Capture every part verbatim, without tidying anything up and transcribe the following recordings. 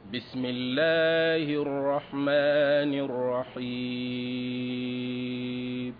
بسم الله الرحمن الرحيم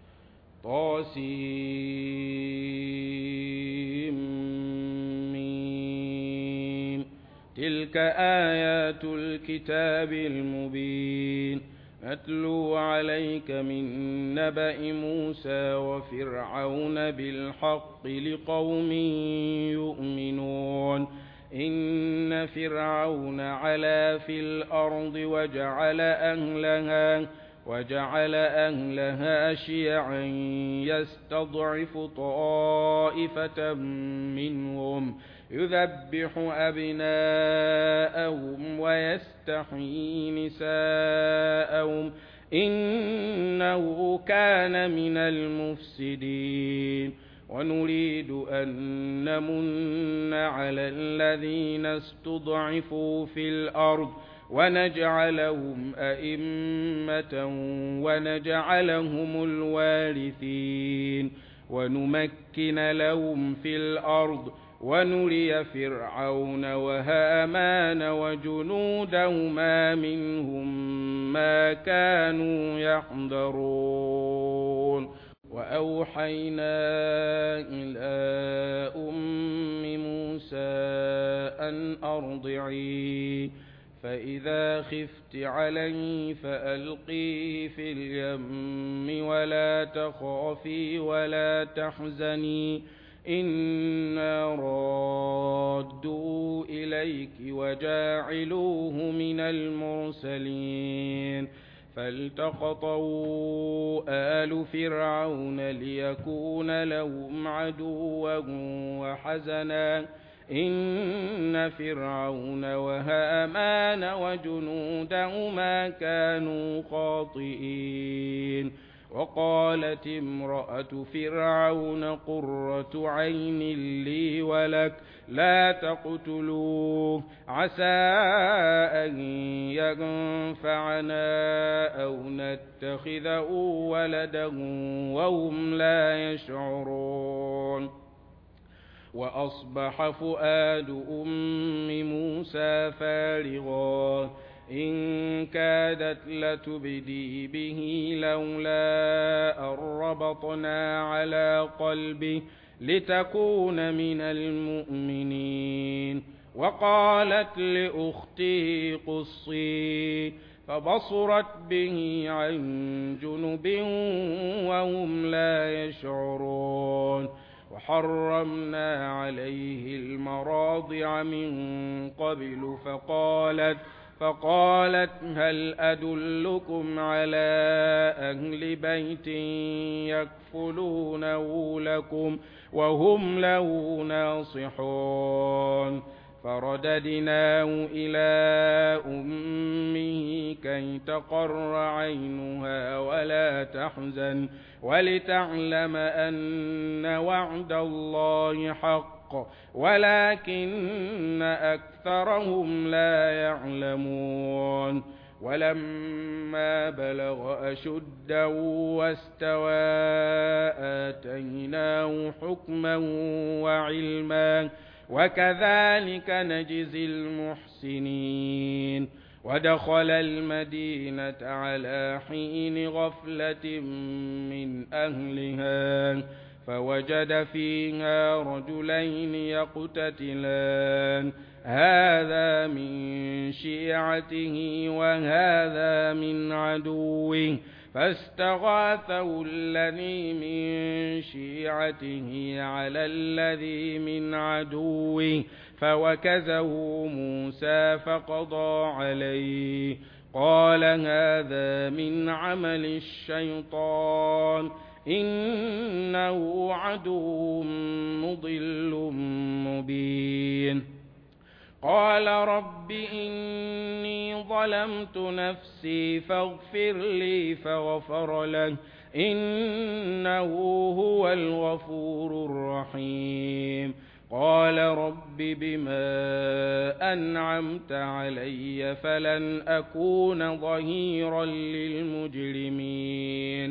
طاسيم تلك آيات الكتاب المبين أتلو عليك من نبأ موسى وفرعون بالحق لقوم يؤمنون إن فرعون علا في الأرض وجعل أهلها وجعل أهلها شيعا يستضعف طائفة منهم يذبح أبناءهم ويستحيي نساءهم إنه كان من المفسدين ونريد أن نمن على الذين استضعفوا في الأرض ونجعلهم أئمة ونجعلهم الوارثين ونمكن لهم في الأرض ونري فرعون وهامان وجنودهما منهم ما كانوا يحذرون وأوحينا إلى أم موسى أن أرضعيه فإذا خفت عليه فألقيه في اليم ولا تخافي ولا تحزني إنا رادوا إليك وجاعلوه من المرسلين فالتقطوا آل فرعون ليكون لهم عدوا وحزنا إن فرعون وهامان وجنودهما كانوا خاطئين وقالت امرأة فرعون قرة عين لي ولك لا تقتلوه عسى أن ينفعنا أو نتخذه ولدا وهم لا يشعرون وأصبح فؤاد أم موسى فارغا إن كادت لتبدي به لولا أن ربطنا على قلبه لتكون من المؤمنين وقالت لأخته قصي فبصرت به عن جنب وهم لا يشعرون وحرمنا عليه المراضع من قبل فقالت فقالت هل أدلكم على أهل بيت يكفلونه لكم وهم له ناصحون فرددناه إلى أمه كي تقر عينها ولا تحزن ولتعلم أن وعد الله حق ولكن أكثرهم لا يعلمون ولما بلغ أشده واستوى آتيناه حكما وعلما وكذلك نجزي المحسنين ودخل المدينة على حين غفلة من أهلها فوجد فيها رجلين يقتتلان هذا من شيعته وهذا من عدوه فاستغاثه الذي من شيعته على الذي من عدوه فوكزه موسى فقضى عليه قال هذا من عمل الشيطان إنه عدو مضل مبين قال رب إني ظلمت نفسي فاغفر لي فغفر له إنه هو الغفور الرحيم قال رب بما أنعمت علي فلن أكون ظهيرا للمجرمين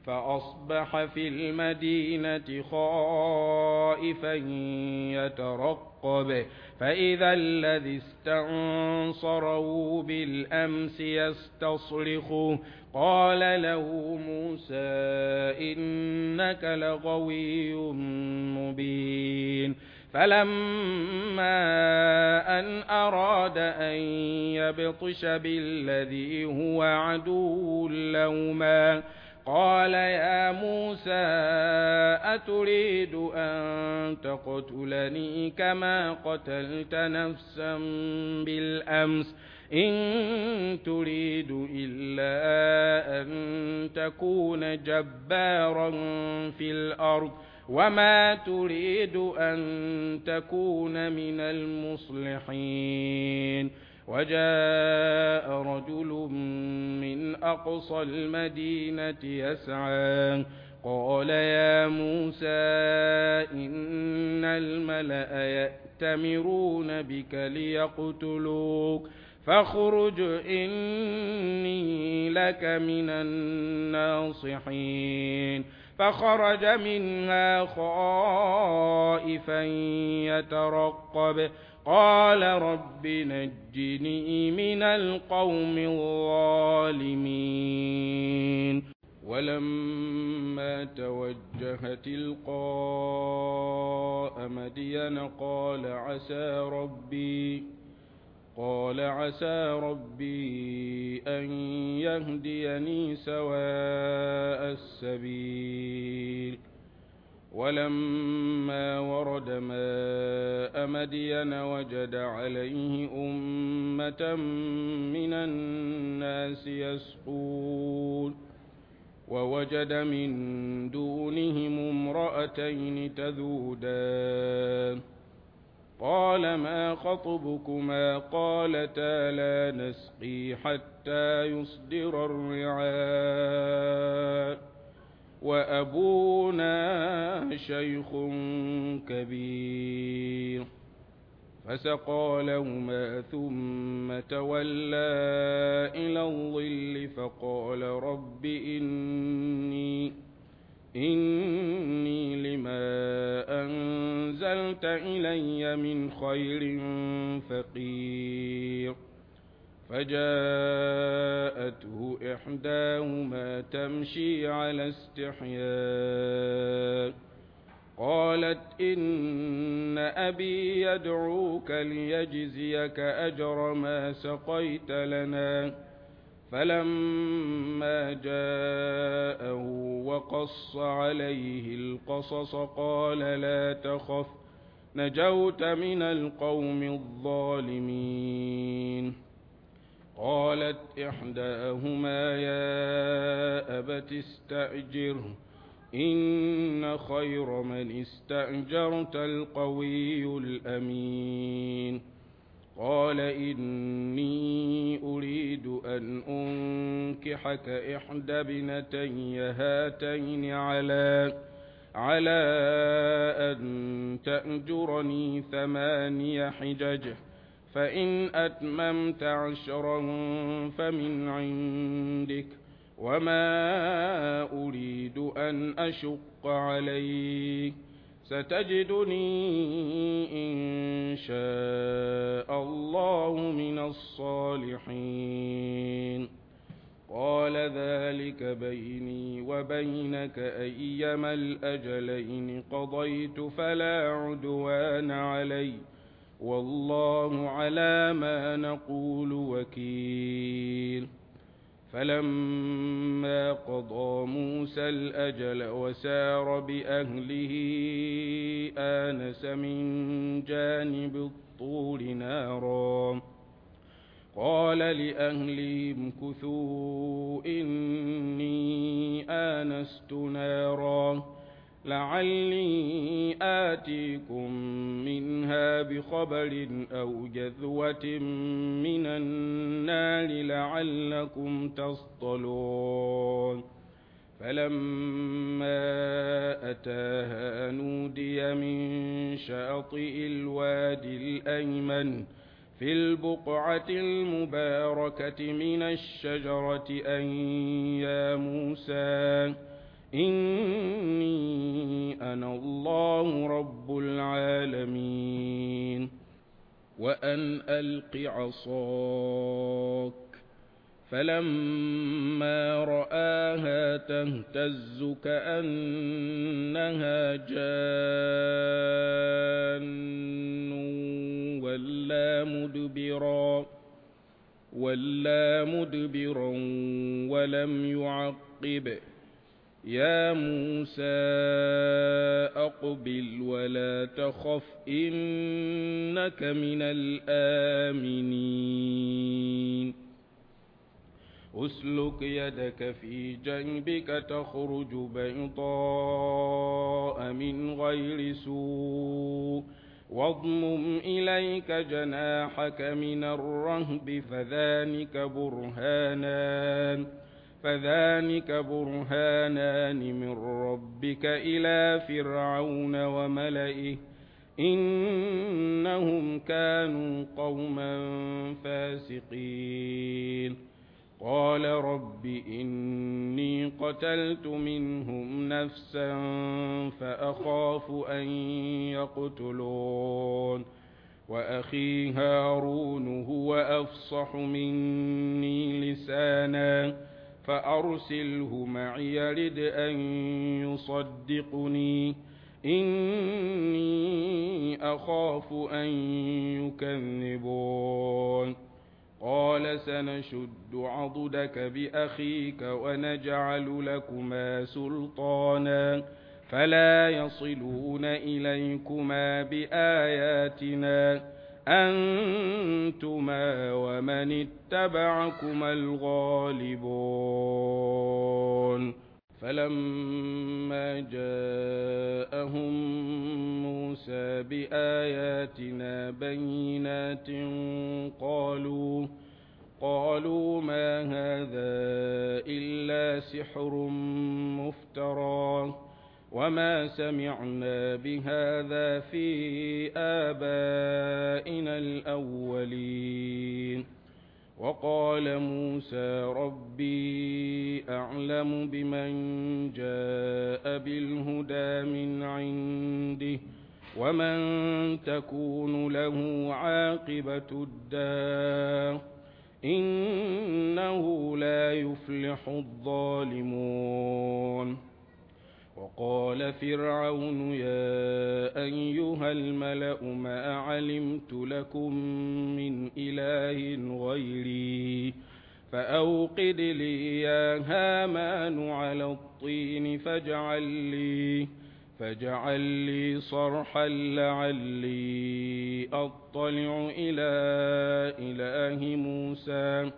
فأصبح في المدينة خائفا يترقب فإذا الذي استنصره بالأمس يستصرخه قال له موسى إنك لغوي مبين فلما أن أراد أن يبطش بالذي هو عدو لهما قال يا موسى أتريد أن تقتلني كما قتلت نفسا بالأمس إن تريد إلا أن تكون جبارا في الأرض وما تريد أن تكون من المصلحين وجاء رجل من أقصى المدينة يسعى قال يا موسى إن الملأ يأتمرون بك ليقتلوك فاخرج إني لك من الناصحين فخرج منها خائفا يترقب قال رب نجني من القوم الظالمين ولما توجه تلقاء مدين قال عسى ربي قال عسى ربي أن يهديني سواء السبيل ولما ورد ماء مدين وجد عليه أمة من الناس يسقون ووجد من دونهم امرأتين تذودان قال ما خطبكما قالتا لا نسقي حتى يصدر الرعاء وأبونا شيخ كبير فسقى لهما ثم تولى إلى الظل فقال رب إني إني لما أنزلت إلي من خير فقير فجاءته إحداهما تمشي على استحياء قالت إن أبي يدعوك ليجزيك أجر ما سقيت لنا فلما جاءه وقص عليه القصص قال لا تخف نجوت من القوم الظالمين قالت إحداهما يا أبت استأجره إن خير من استأجرت القوي الأمين قال إني أريد أن أنكحك إحدى ابنتي هاتين على على أن تأجرني ثماني حجج فإن أتممت عشرا فمن عندك وما أريد أن أشق عليك ستجدني إن شاء الله من الصالحين قال ذلك بيني وبينك أيما الأجلين قضيت فلا عدوان علي والله على ما نقول وكيل فلما قضى موسى الأجل وسار بأهله آنس من جانب الطور نارا قال لأهلهم كثوا إني آنست نارا لعلي آتيكم منها بخبر أو جذوة من النار لعلكم تصطلون فلما أتاها نودي من شاطئ الوادي الأيمن في البقعة المباركة من الشجرة أن يا موسى إني أنا الله رب العالمين وأن ألق عصاك فلما رآها تهتز كأنها جان ولا مدبرا ولا مدبرا ولم يعقب يا موسى أقبل ولا تخف إنك من الآمنين أسلك يدك في جنبك تخرج بيضاء من غير سوء واضمم إليك جناحك من الرهب فذلك برهانان فذلك برهانان من ربك إلى فرعون وملئه إنهم كانوا قوما فاسقين قال رب إني قتلت منهم نفسا فأخاف أن يقتلون وأخي هارون هو أفصح مني لسانا فأرسله معي يرد أن يصدقني إني أخاف أن يكذبون قال سنشد عضدك بأخيك ونجعل لكما سلطانا فلا يصلون إليكما بآياتنا أنتما ومن اتبعكما الغالبون فلما جاءهم موسى بآياتنا بينات قالوا قالوا ما هذا إلا سحر مفترى وما سمعنا بهذا في آبائنا الأولين وقال موسى ربي أعلم بمن جاء بالهدى من عنده ومن تكون له عاقبة الدار إنه لا يفلح الظالمون وقال فرعون يا أيها الملأ ما علمت لكم من إله غيري فأوقد لي يا هامان على الطين فاجعل لي فاجعل لي صرحا لعلي أطلع إلى إله موسى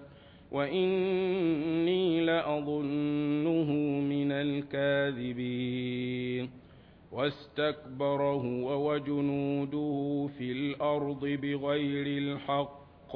وإني لأظنه من الكاذبين واستكبر هو وجنوده في الأرض بغير الحق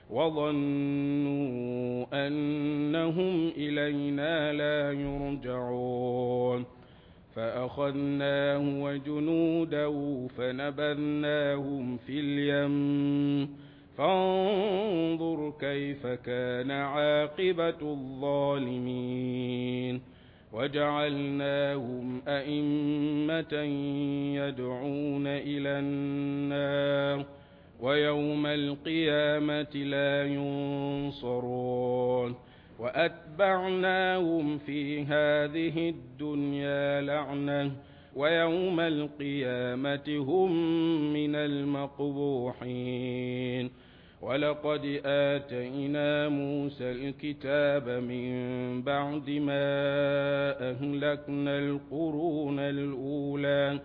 وظنوا أنهم إلينا لا يرجعون فأخذناه وجنوده فنبذناهم في اليم فانظر كيف كان عاقبة الظالمين وجعلناهم أئمة يدعون إلى النار ويوم القيامة لا ينصرون وأتبعناهم في هذه الدنيا لعنة ويوم القيامة هم من المقبوحين ولقد آتينا موسى الكتاب من بعد ما أهلكنا القرون الأولى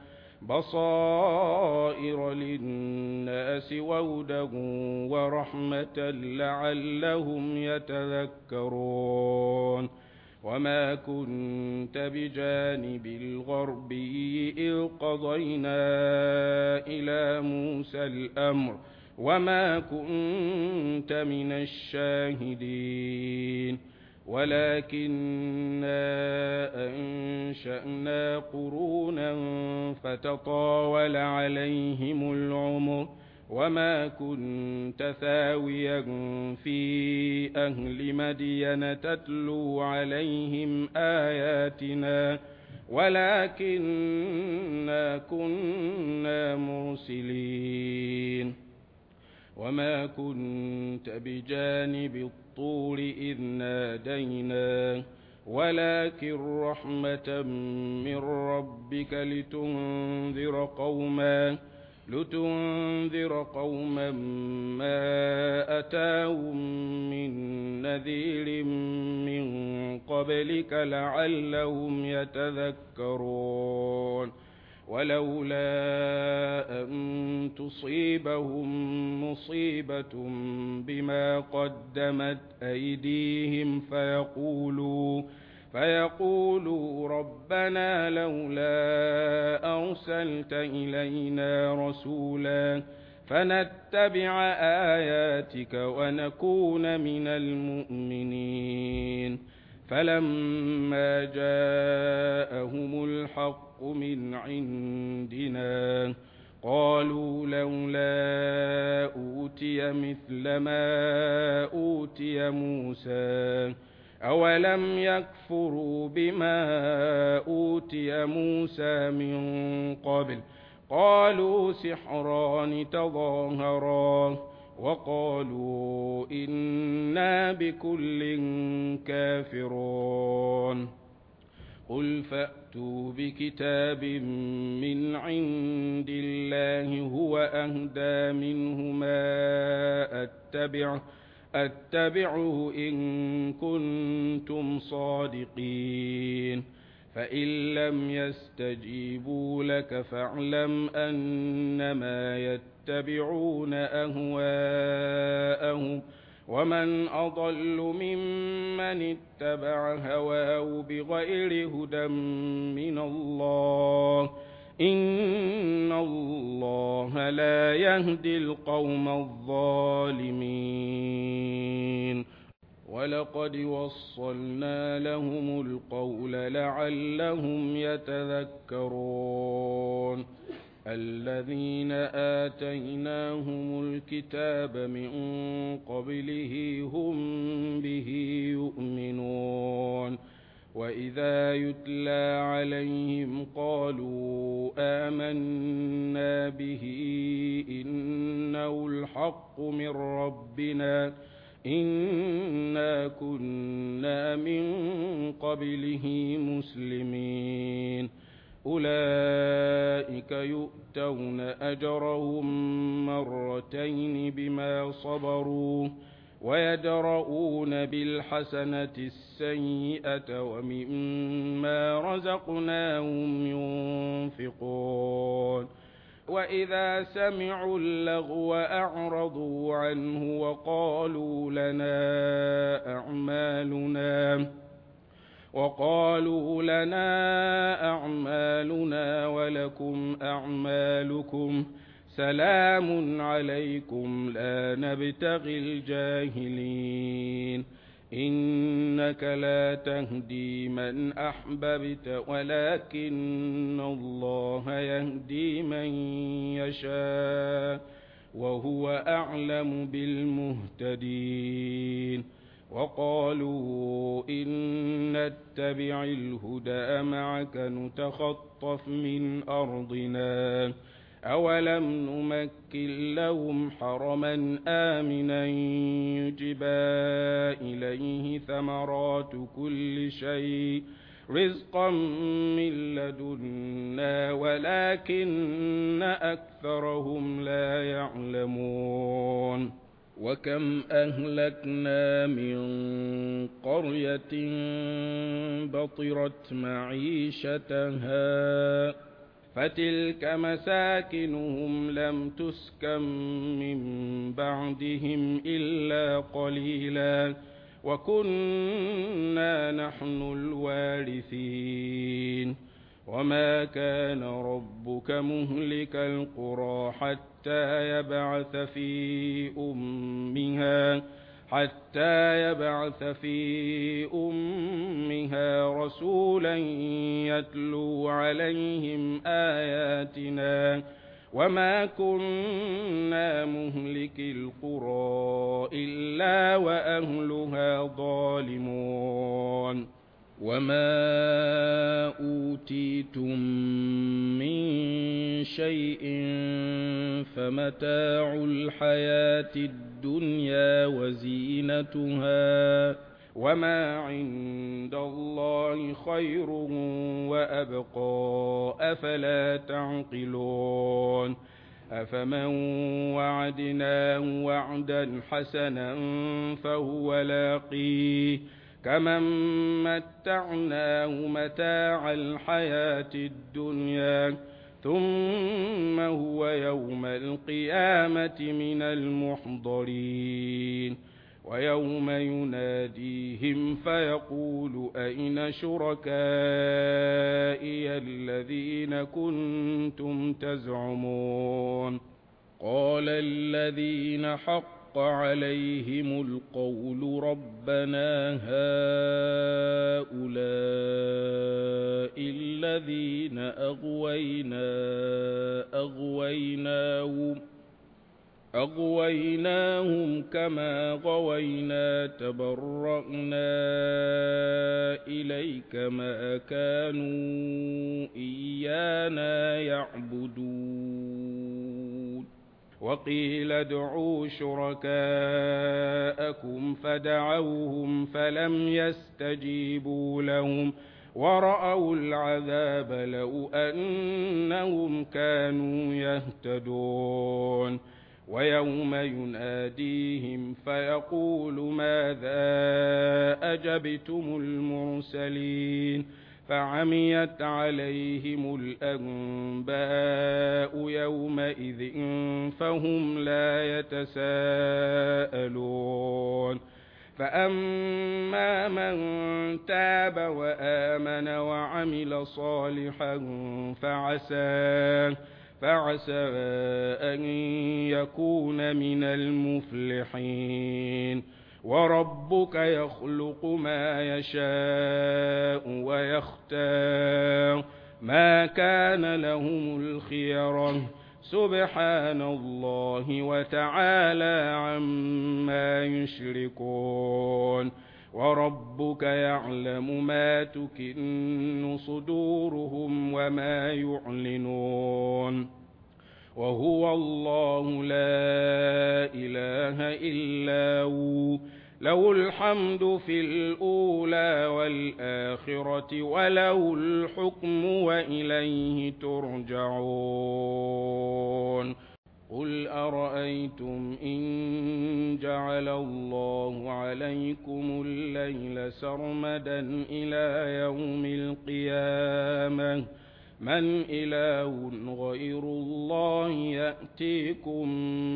بصائر للناس وهدى ورحمة لعلهم يتذكرون وما كنت بجانب الغربي إذ قضينا إلى موسى الأمر وما كنت من الشاهدين ولكننا أنشأنا قرونا فتطاول عليهم العمر وما كنت ثاويا في أهل مدين تتلو عليهم آياتنا ولكننا كنا مرسلين وما كنت بجانب الطور إذ نادينا ولكن رحمة من ربك لتنذر قوما لتنذر قوما ما أتاهم من نذير من قبلك لعلهم يتذكرون ولولا أن تصيبهم مصيبة بما قدمت أيديهم فيقولوا فيقولوا ربنا لولا أرسلت إلينا رسولا فنتبع آياتك ونكون من المؤمنين فلما جاءهم الحق من عندنا قالوا لولا أوتي مثل ما أوتي موسى أولم يكفروا بما أوتي موسى من قبل قالوا سحران تظاهرا وقالوا إنا بكل كافرون قل فأتوا بكتاب من عند الله هو أهدى منهما أتبعه أتبعه إن كنتم صادقين فإن لم يستجيبوا لك فاعلم أنما يتبعون أهواءهم ومن أضل ممن اتبع هواه بغير هدى من الله إن الله لا يهدي القوم الظالمين ولقد وصلنا لهم القول لعلهم يتذكرون الذين آتيناهم الكتاب من قبله هم به يؤمنون وإذا يتلى عليهم قالوا آمنا به إنه الحق من ربنا إنا كنا من قبله مسلمين أولئك يؤتون أجرهم مرتين بما صبروا ويدرؤون بالحسنة السيئة ومما رزقناهم ينفقون وإذا سمعوا اللغو أعرضوا عنه وقالوا لنا أعمالنا وقالوا لنا أعمالنا ولكم أعمالكم سلام عليكم لا نبتغي الجاهلين إنك لا تهدي من أحببت ولكن الله يهدي من يشاء وهو أعلم بالمهتدين وقالوا إن نتبع الهدى معك نتخطف من أرضنا أولم نمكن لهم حرما آمنا يجبى إليه ثمرات كل شيء رزقا من لدنا ولكن أكثرهم لا يعلمون وكم أهلكنا من قرية بطرت معيشتها فتلك مساكنهم لم تسكن من بعدهم إلا قليلا وكنا نحن الوارثين وما كان ربك مهلك القرى حتى يبعث في أمها حتى يبعث في أمها رسولا يتلو عليهم آياتنا وما كنا مهلك القرى إلا وأهلها ظالمون وما أوتيتم من شيء فمتاع الحياة الدنيا وزينتها وما عند الله خير وأبقى أفلا تعقلون أفمن وعدناه وعدا حسنا فهو لاقيه كمن متعناه متاع الحياة الدنيا ثم هو يوم القيامة من المحضرين ويوم يناديهم فيقول أين شركائي الذين كنتم تزعمون قال الذين حق عليهم القول ربنا هؤلاء الذين أغوينا أغويناهم أغويناهم كما غوينا تبرأنا إليك ما كانوا إيانا يعبدون وقيل ادعوا شركاءكم فدعوهم فلم يستجيبوا لهم ورأوا العذاب لو أنهم كانوا يهتدون ويوم يناديهم فيقول ماذا أجبتم المرسلين فعميت عليهم الأنباء يومئذ فهم لا يتساءلون فأما من تاب وآمن وعمل صالحا فعسى فعسى أن يكون من المفلحين وربك يخلق ما يشاء ويختار ما كان لهم الخيرة سبحان الله وتعالى عما يشركون وربك يعلم ما تكن صدورهم وما يعلنون وهو الله لا إله إلا هو له الحمد في الأولى والآخرة وله الحكم وإليه ترجعون قل أرأيتم إن جعل الله عليكم الليل سرمدا إلى يوم القيامة من إله غير الله يأتيكم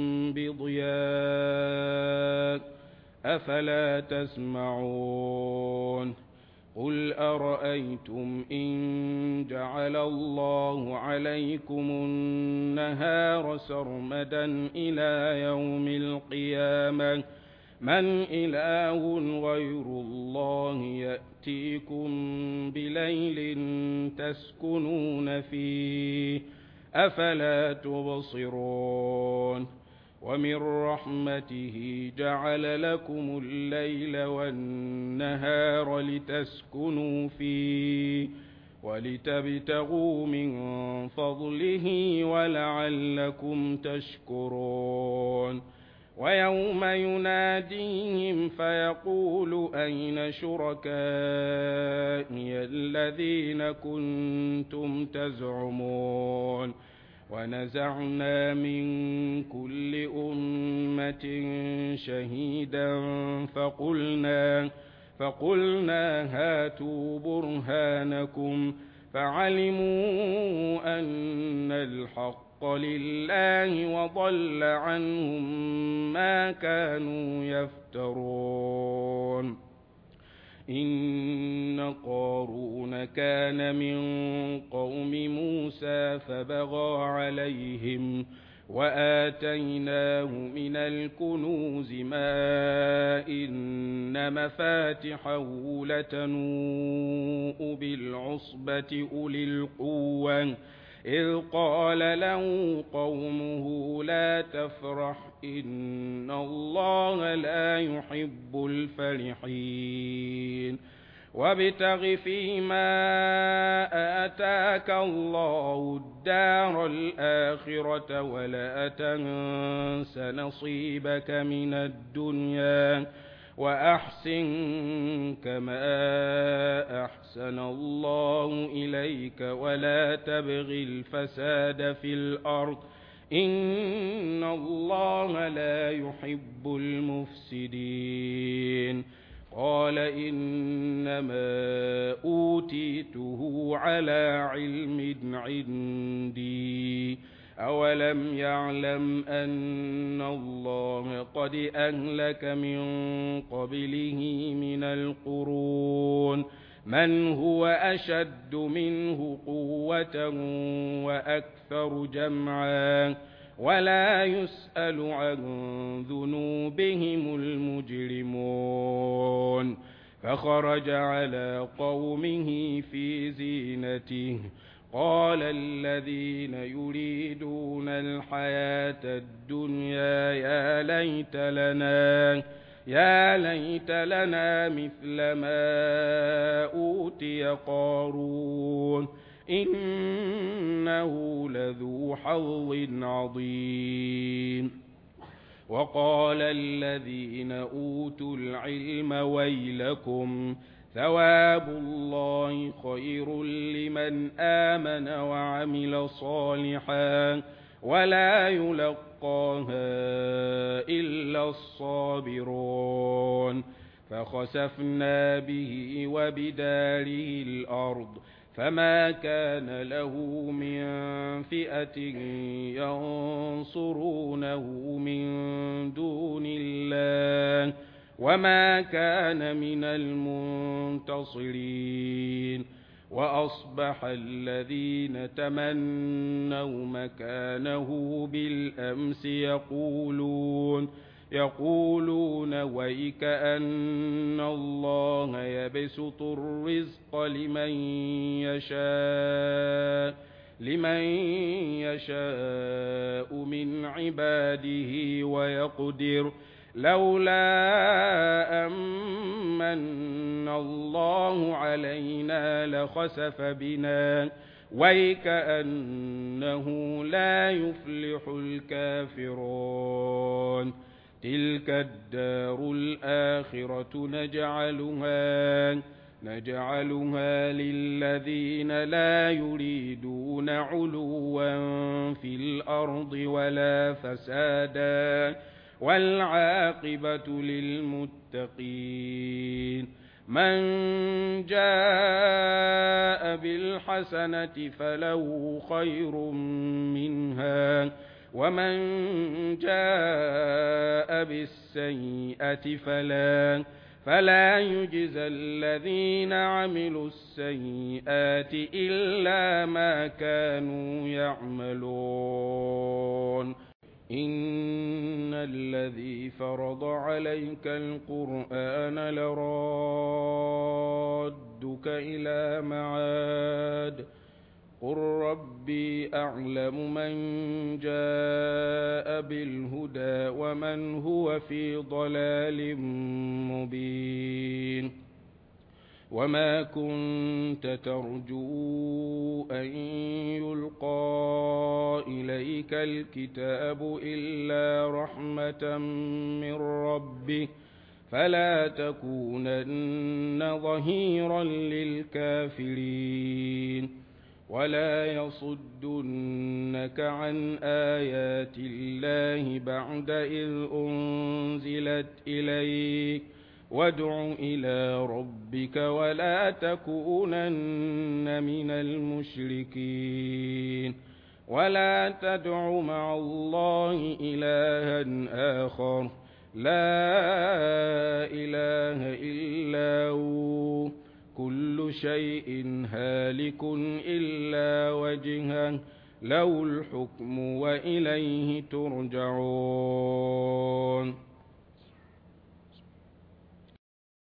بضياء أفلا تسمعون قل أرأيتم إن جعل الله عليكم النهار سرمدا إلى يوم القيامة من إله غير الله يأتيكم بليل تسكنون فيه أفلا تبصرون ومن رحمته جعل لكم الليل والنهار لتسكنوا فيه ولتبتغوا من فضله ولعلكم تشكرون ويوم يناديهم فيقول أين شركائي الذين كنتم تزعمون ونزعنا من كل أمة شهيدا فقلنا فقلنا هاتوا برهانكم فعلموا أن الحق لله وضل عنهم ما كانوا يفترون إن قارون كان من قوم موسى فبغى عليهم وآتيناه من الكنوز ما إن مفاتحه لتنوء بالعصبة أولي القوة إذ قال له قومه لا تفرح إن الله لا يحب الفرحين وابتغ فيما آتاك الله الدار الآخرة ولا تنس نصيبك من الدنيا وأحسن كما أحسن الله إليك ولا تبغ الفساد في الأرض إن الله لا يحب المفسدين. قال إنما أوتيته على علم عندي أولم يعلم أن الله قد أهلك من قبله من القرون من هو أشد منه قوة وأكثر جمعا ولا يسأل عن ذنوبهم المجرمون. فخرج على قومه في زينته قال الذين يريدون الحياة الدنيا يا ليت لنا يا ليت لنا مثل ما أوتي قارون إنه لذو حظ عظيم. وقال الذين أوتوا العلم ويلكم ثواب الله خير لمن آمن وعمل صالحا ولا يلقاها إلا الصابرون. فخسفنا به وبداره الأرض فما كان له من فئة ينصرونه من دون الله وما كان من المنتصرين. وأصبح الذين تمنوا مكانه بالأمس يقولون يقولون ويك أن الله يبسط الرزق لمن يشاء لمن يشاء من عباده ويقدر لولا أمن الله علينا لخسف بنا ويكأنه لا يفلح الكافرون. تلك الدار الآخرة نجعلها نجعلها للذين لا يريدون علوا في الأرض ولا فسادا والعاقبة للمتقين. من جاء بالحسنة فله خير منها ومن جاء بالسيئة فلا فلا يجزى الذين عملوا السيئات إلا ما كانوا يعملون. إن الذي فرض عليك القرآن لرادك إلى معاد قل ربي أعلم من جاء بالهدى ومن هو في ضلال مبين. وما كنت ترجو أن يلقى إليك الكتاب إلا رحمة من ربك فلا تكونن ظهيرا للكافرين. ولا يصدنك عن آيات الله بعد إذ أنزلت إليك وادع إلى ربك ولا تكونن من المشركين. ولا تدع مع الله إلها آخر لا إله إلا هو كل شيء هالك إلا وجهه له الحكم وإليه ترجعون.